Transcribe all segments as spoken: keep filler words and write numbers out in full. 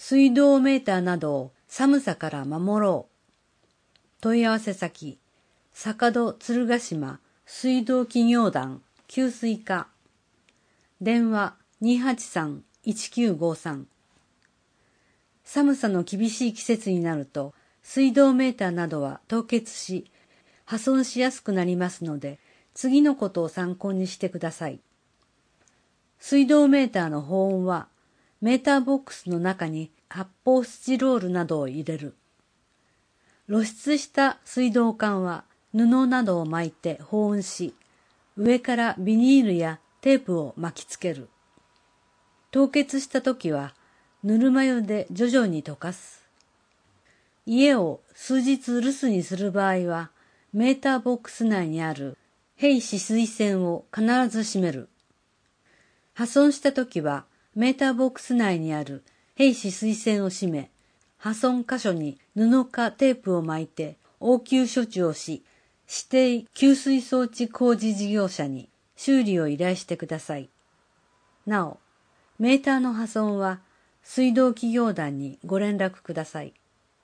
水道メーターなどを寒さから守ろう。問い合わせ先、坂戸鶴ヶ島水道企業団給水課。電話 にはちさんいちきゅうごさん。寒さの厳しい季節になると、水道メーターなどは凍結し、破損しやすくなりますので、次のことを参考にしてください。水道メーターの保温は、メーターボックスの中に発泡スチロールなどを入れる。露出した水道管は布などを巻いて保温し、上からビニールやテープを巻きつける。凍結したときは、ぬるま湯で徐々に溶かす。家を数日留守にする場合は、メーターボックス内にある閉止水栓を必ず閉める。破損したときは、メーターボックス内にある閉止水栓を閉め、破損箇所に布かテープを巻いて応急処置をし、指定給水装置工事事業者に修理を依頼してください。なお、メーターの破損は水道企業団にご連絡ください。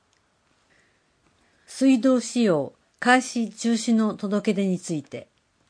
水道使用開始中止の届け出について。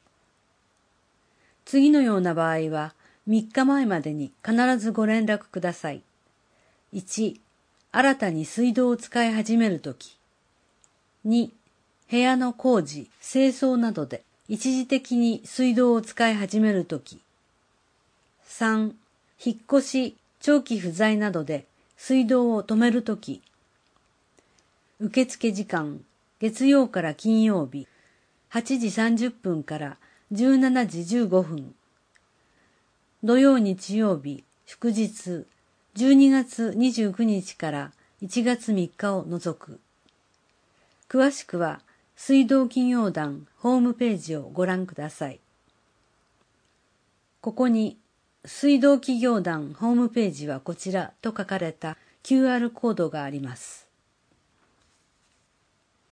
次のような場合はみっかまえまでに必ずご連絡ください。いち、新たに水道を使い始めるとき。に、部屋の工事、清掃などで一時的に水道を使い始めるとき。さん、引っ越し、長期不在などで水道を止めるとき。受付時間、月曜から金曜日、はちじさんじゅっぷんからじゅうしちじじゅうごふん。土曜日曜日、祝日、じゅうにがつにじゅうくにちからいちがつみっかを除く。詳しくは、水道企業団ホームページをご覧ください。ここに、水道企業団ホームページはこちらと書かれた キューアール コードがあります。